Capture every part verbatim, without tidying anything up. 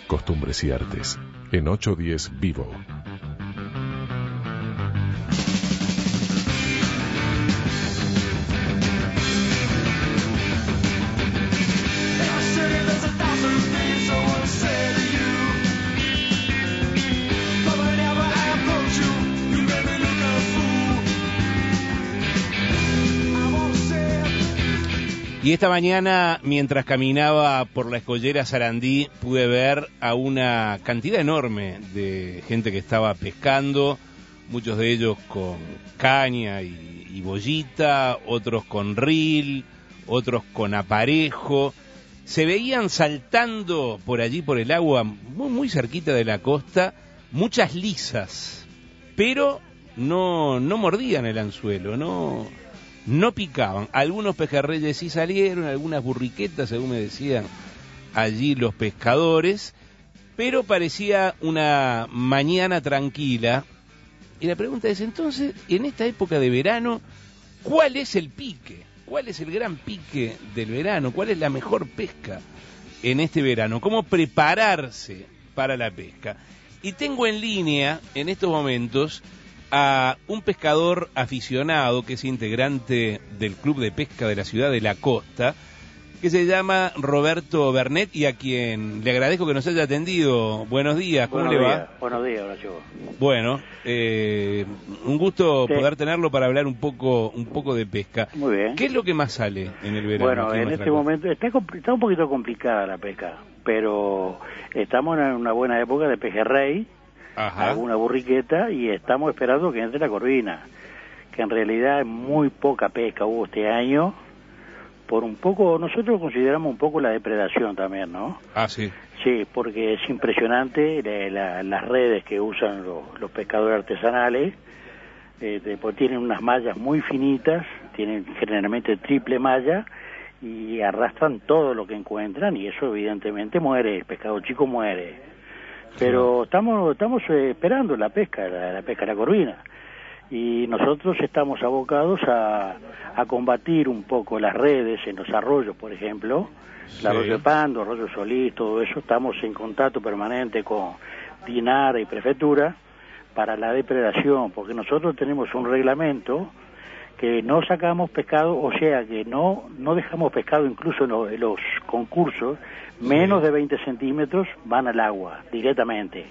costumbres y artes, en ochocientos diez Vivo. Y esta mañana, mientras caminaba por la escollera Sarandí, pude ver a una cantidad enorme de gente que estaba pescando, muchos de ellos con caña y, y boyita, otros con reel, otros con aparejo. Se veían saltando por allí, por el agua, muy, muy cerquita de la costa, muchas lisas, pero no, no mordían el anzuelo, no... no picaban. Algunos pejerreyes sí salieron, algunas burriquetas, según me decían allí los pescadores, pero parecía una mañana tranquila. Y la pregunta es, entonces, en esta época de verano, ¿cuál es el pique? ¿Cuál es el gran pique del verano? ¿Cuál es la mejor pesca en este verano? ¿Cómo prepararse para la pesca? Y tengo en línea, en estos momentos, a un pescador aficionado que es integrante del Club de Pesca de la Ciudad de la Costa, que se llama Roberto Bernet, y a quien le agradezco que nos haya atendido. Buenos días, ¿cómo Buenos le días. va? Buenos días, Horacio. Bueno, eh, un gusto sí. poder tenerlo para hablar un poco un poco de pesca. Muy bien. ¿Qué es lo que más sale en el verano? Bueno, en en este costa? momento está, está un poquito complicada la pesca, pero estamos en una buena época de pejerrey, Ajá. alguna burriqueta, y estamos esperando que entre la corvina, que en realidad es muy poca pesca hubo este año, por un poco, nosotros consideramos un poco la depredación también, ¿no? Ah, sí. Sí, porque es impresionante la, la, las redes que usan los, los pescadores artesanales, eh, pues tienen unas mallas muy finitas, tienen generalmente triple malla, y arrastran todo lo que encuentran, y eso evidentemente muere, el pescado chico muere. Pero estamos estamos eh, esperando la pesca, la, la pesca de la corvina, y nosotros estamos abocados a, a combatir un poco las redes en los arroyos, por ejemplo, sí. El arroyo de Pando, arroyo Solís, todo eso, estamos en contacto permanente con Dinara y Prefectura para la depredación, porque nosotros tenemos un reglamento que no sacamos pescado, o sea que no no dejamos pescado incluso en los, en los concursos, menos sí. de veinte centímetros van al agua directamente.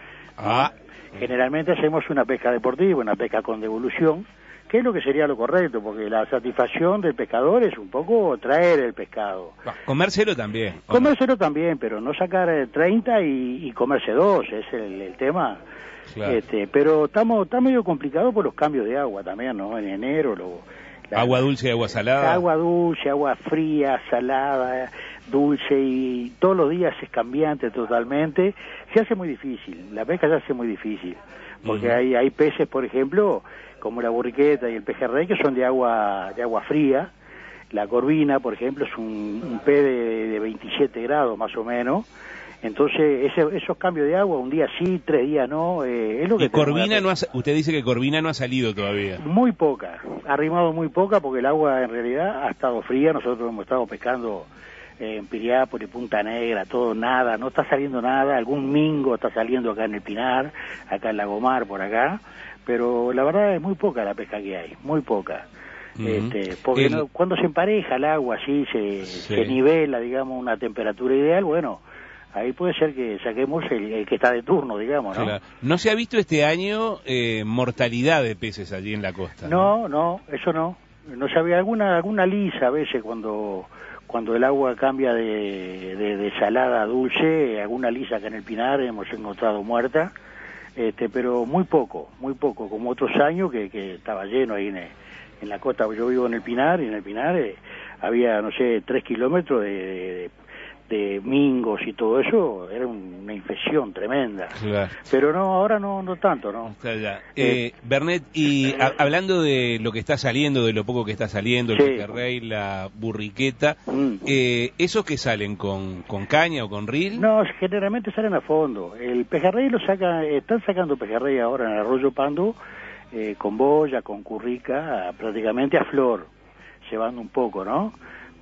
Ah. Generalmente hacemos una pesca deportiva, una pesca con devolución, que es lo que sería lo correcto, porque la satisfacción del pescador es un poco traer el pescado. Bah, comérselo también. Comérselo también, pero no sacar treinta y, y comerse dos, es el, el tema. Claro. Este, pero estamos está medio complicado por los cambios de agua también, ¿no? En enero, lo, la, agua dulce y agua salada. Agua dulce, agua fría, salada, dulce, y todos los días es cambiante totalmente. Se hace muy difícil, la pesca se hace muy difícil, porque uh-huh. hay hay peces, por ejemplo, como la burriqueta y el pejerrey, que son de agua de agua fría. La corvina, por ejemplo, es un, un pez de, de veintisiete grados más o menos. Entonces, ese, esos cambios de agua, un día sí, tres días no, eh, es lo que... ¿Y corvina no ha, usted dice que corvina no ha salido todavía? Muy poca, ha rimado muy poca, porque el agua en realidad ha estado fría. Nosotros hemos estado pescando eh, en Piriápolis, Punta Negra, todo, nada, no está saliendo nada. Algún mingo está saliendo acá en el Pinar, acá en Lagomar, por acá, pero la verdad es muy poca la pesca que hay, muy poca. Uh-huh. Este, porque el... no, cuando se empareja el agua, así se, sí. se nivela, digamos, una temperatura ideal, bueno... ahí puede ser que saquemos el, el que está de turno, digamos, ¿no? Claro. ¿No se ha visto este año eh, mortalidad de peces allí en la costa? No, no, no, eso no. No se había alguna alguna lisa a veces cuando cuando el agua cambia de, de, de salada a dulce, alguna lisa acá en el Pinar hemos encontrado muerta, este, pero muy poco, muy poco, como otros años que, que estaba lleno ahí en, en la costa. Yo vivo en el Pinar, y en el Pinar eh, había, no sé, tres kilómetros de... de de mingos y todo eso, era una infección tremenda. Claro. Pero no, ahora no no tanto, ¿no? Está ya. Eh, eh, Bernet, y a, hablando de lo que está saliendo, de lo poco que está saliendo, el sí. pejerrey, la burriqueta, mm. eh, ¿esos que salen con, con caña o con reel? No, generalmente salen a fondo. El pejerrey lo saca, están sacando pejerrey ahora en el arroyo Pando, eh, con boya, con currica, prácticamente a flor, llevando un poco, ¿no?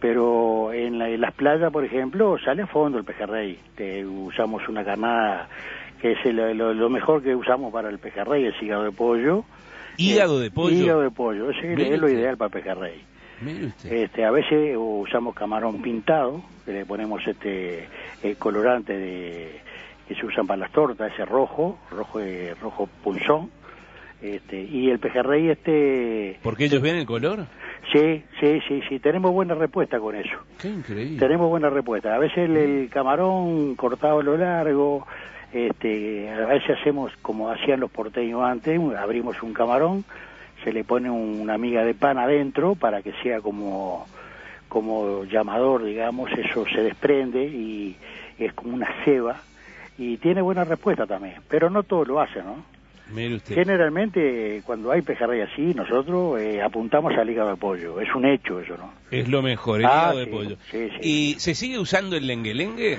pero en, la, en las playas, por ejemplo, sale a fondo el pejerrey. Te, usamos una carnada que es el, lo, lo mejor que usamos para el pejerrey, es hígado de pollo. ¿Hígado eh, de pollo? Hígado de pollo, ese es lo ideal para el pejerrey. Este, a veces usamos camarón pintado, que le ponemos este el colorante de, que se usan para las tortas, ese rojo, rojo eh, rojo punzón, este, y el pejerrey este... ¿Porque ellos ven el color? Sí, sí, sí, sí, tenemos buena respuesta con eso. Qué increíble. Tenemos buena respuesta. A veces el, el camarón cortado a lo largo, este, a veces hacemos como hacían los porteños antes, abrimos un camarón, se le pone una miga de pan adentro para que sea como, como llamador, digamos, eso se desprende y es como una ceba y tiene buena respuesta también, pero no todo lo hace, ¿no? Mire usted. Generalmente cuando hay pejerrey así, nosotros eh, apuntamos al hígado de pollo, es un hecho eso, ¿no? Es lo mejor, el ah, hígado de sí, pollo. Sí, sí. ¿Y se sigue usando el lengue-lengue?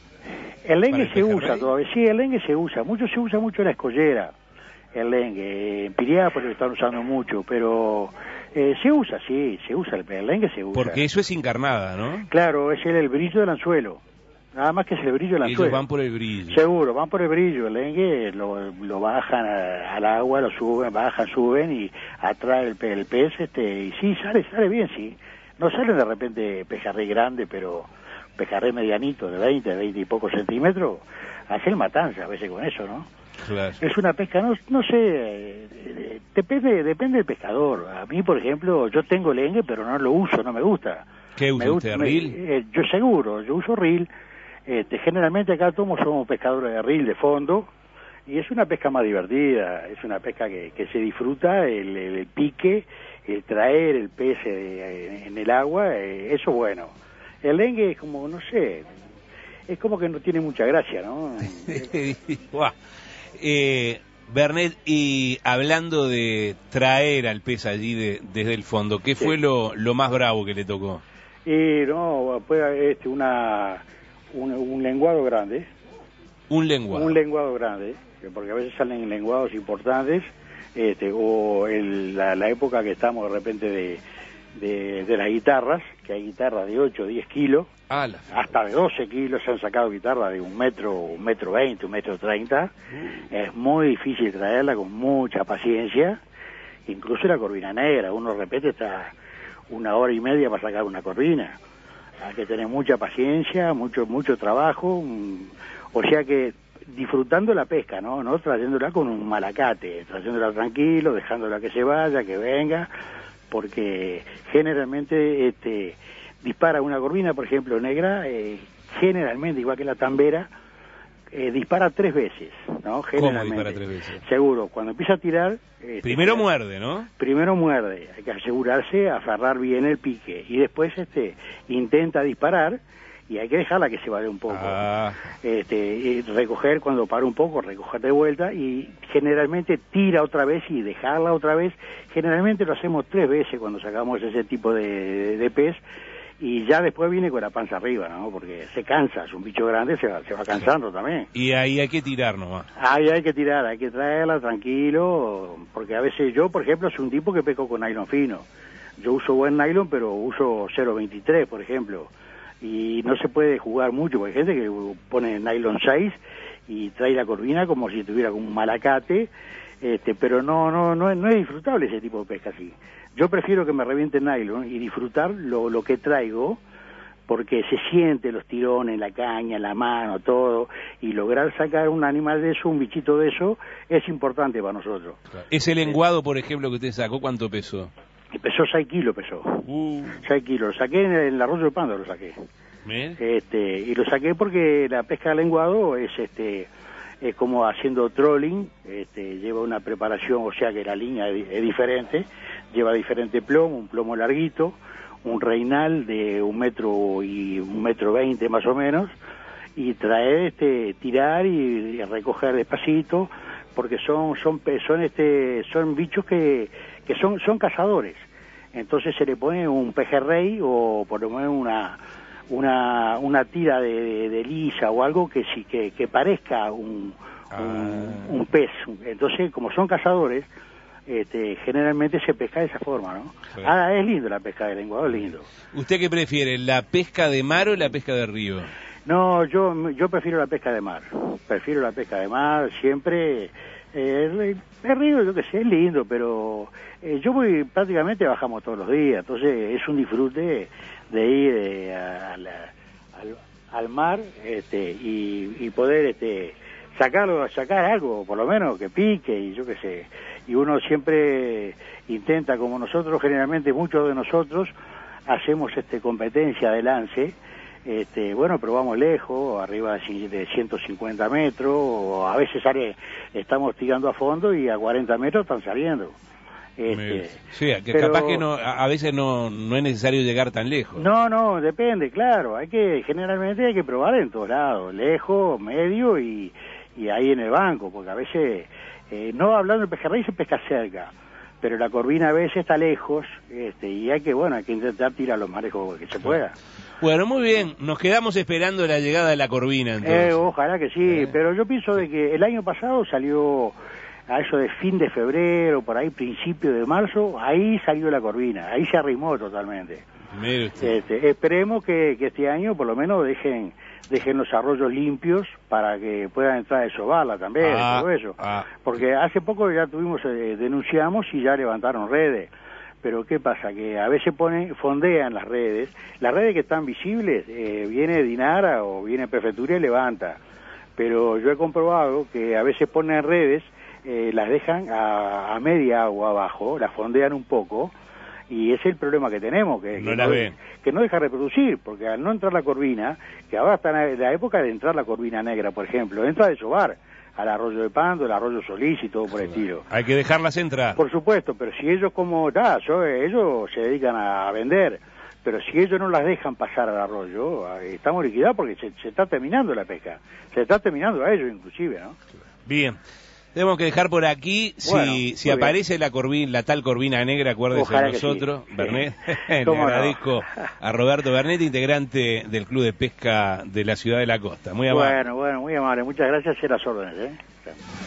El lengue el se pejerrey? usa todavía, sí, el lengue se usa, mucho se usa mucho en la escollera. El lengue, en Piriápolis lo están usando mucho, pero eh, se usa, sí, se usa, el, el lengue se usa. Porque eso es sin carnada, ¿no? Claro, es el, el brillo del anzuelo, nada más que es el brillo del anzuelo. Ellos van por el brillo. Seguro, van por el brillo, el lengue lo, lo bajan a, al agua, lo suben, bajan, suben y atrae el, el pez, este, y sí, sale, sale bien, sí. No sale de repente pejerrey grande, pero pejerrey medianito, de veinte, veinte y pocos centímetros, hace el matanza a veces con eso, ¿no? Claro. Es una pesca, no, no sé, eh, depende depende del pescador. A mí, por ejemplo, yo tengo lengue, pero no lo uso, no me gusta. ¿Qué usa me usted, gusta, reel? Me, eh, yo seguro, yo uso reel. Este, generalmente acá todos somos pescadores de reel de fondo, y es una pesca más divertida, es una pesca que, que se disfruta, el, el, el pique, el traer el pez eh, en el agua, eh, eso bueno. El lengue es como, no sé, es como que no tiene mucha gracia, ¿no? Eh, Bernet, y hablando de traer al pez allí de, desde el fondo, ¿qué sí. fue lo, lo más bravo que le tocó? Y no, fue este, una, un, un lenguado grande. Un lenguado. Un lenguado grande, porque a veces salen lenguados importantes, este, o el, la, la época que estamos de repente de, de, de las guitarras, que hay guitarras de ocho o diez kilos, ah, la... hasta de doce kilos se han sacado guitarras de un metro, un metro veinte, un metro treinta. Mm. Es muy difícil traerla con mucha paciencia, incluso la corvina negra, uno de repente está una hora y media para sacar una corvina. Hay que tener mucha paciencia, mucho mucho trabajo, o sea que disfrutando la pesca, ¿no? No trayéndola con un malacate, trayéndola tranquilo, dejándola que se vaya, que venga, porque generalmente este dispara una corvina, por ejemplo, negra, eh, generalmente, igual que la tambera, eh, dispara tres veces, ¿no? Generalmente. ¿Cómo dispara tres veces? Seguro, cuando empieza a tirar... Este, primero muerde, ¿no? Primero muerde, hay que asegurarse, aferrar bien el pique, y después este intenta disparar, y hay que dejarla que se vaya un poco. Ah. Este, y recoger, cuando para un poco, recoger de vuelta, y generalmente tira otra vez y dejarla otra vez. Generalmente lo hacemos tres veces cuando sacamos ese tipo de, de, de pez, y ya después viene con la panza arriba, ¿no? Porque se cansa, es un bicho grande, se va, se va cansando también. Y ahí hay que tirar nomás. Ahí hay que tirar, hay que traerla tranquilo, porque a veces yo, por ejemplo, soy un tipo que pesco con nylon fino. Yo uso buen nylon, pero uso cero veintitrés, por ejemplo. Y no se puede jugar mucho, porque hay gente que pone nylon seis y trae la corvina como si tuviera como un malacate, este, pero no, no, no, no es disfrutable ese tipo de pesca así. Yo prefiero que me reviente nylon y disfrutar lo, lo que traigo, porque se siente los tirones, la caña, la mano, todo, y lograr sacar un animal de eso, un bichito de eso, es importante para nosotros. Ese lenguado, por ejemplo, que usted sacó, ¿cuánto pesó? Pesó seis kilos, pesó. Uh. seis kilos. Lo saqué en el arroyo de Pando, lo saqué. ¿Me? Este, y lo saqué porque la pesca de lenguado es este es como haciendo trolling, este, lleva una preparación, o sea que la línea es, es diferente, lleva diferente plomo, un plomo larguito, un reinal de un metro y un metro veinte más o menos, y traer, este, tirar y, y recoger despacito, porque son son son este son bichos que que son son cazadores. Entonces se le pone un pejerrey o por lo menos una una una tira de, de, de lisa o algo que sí que, que parezca un, ah. un un pez. Entonces, como son cazadores, este, generalmente se pesca de esa forma, ¿no? Sí. Ah, es lindo la pesca de lenguado, es lindo. ¿Usted qué prefiere, la pesca de mar o la pesca de río? No, yo yo prefiero la pesca de mar, prefiero la pesca de mar, siempre, eh, el río yo que sé, es lindo, pero eh, yo voy, prácticamente bajamos todos los días, entonces es un disfrute de ir eh, a, a la, al, al mar este, y, y poder este, sacarlo, sacar algo, por lo menos que pique y yo qué sé, y uno siempre intenta, como nosotros generalmente, muchos de nosotros hacemos este competencia de lance. Este, bueno, pero vamos lejos, arriba de ciento cincuenta metros, o a veces sale, estamos tirando a fondo y a cuarenta metros están saliendo. Este, sí, que pero, capaz que no, a veces no, no es necesario llegar tan lejos. No, no, depende, claro, hay que, generalmente hay que probar en todos lados, lejos, medio y, y ahí en el banco, porque a veces, eh, no hablando de pejerrey, se pesca cerca, pero la corvina a veces está lejos, este, y hay que, bueno, hay que intentar tirar lo más lejos que se pueda. Bueno, muy bien, nos quedamos esperando la llegada de la corvina, entonces. Eh, ojalá que sí, eh. pero yo pienso de que el año pasado salió a eso de fin de febrero, por ahí principio de marzo, ahí salió la corvina, ahí se arrimó totalmente. Mire usted. Este, esperemos que, que este año por lo menos dejen dejen los arroyos limpios para que puedan entrar a desovarla también, ah, todo eso. Ah. Porque hace poco ya tuvimos, eh, denunciamos y ya levantaron redes. Pero ¿qué pasa? Que a veces ponen, fondean las redes, las redes que están visibles, eh, viene Dinara o viene Prefectura y levanta, pero yo he comprobado que a veces ponen redes, eh, las dejan a, a media agua abajo, las fondean un poco, y ese es el problema que tenemos, que no, que la no, ve. que no deja reproducir, porque al no entrar la corvina, que ahora está en la época de entrar la corvina negra, por ejemplo, entra a desovar al arroyo de Pando, el arroyo Solís y todo por el estilo. Hay que dejarlas entrar. Por supuesto, pero si ellos como, da, yo, ellos se dedican a vender, pero si ellos no las dejan pasar al arroyo, estamos liquidados porque se, se está terminando la pesca, se está terminando a ellos inclusive, ¿no? Bien. Tenemos que dejar por aquí, bueno, si, si aparece bien. la corvina, la tal corvina negra, acuérdese Ojalá de nosotros, sí. Bernet. Le agradezco no? a Roberto Bernet, integrante del Club de Pesca de la Ciudad de la Costa. Muy amable. Bueno, bueno, muy amable. Muchas gracias y a las órdenes, ¿eh?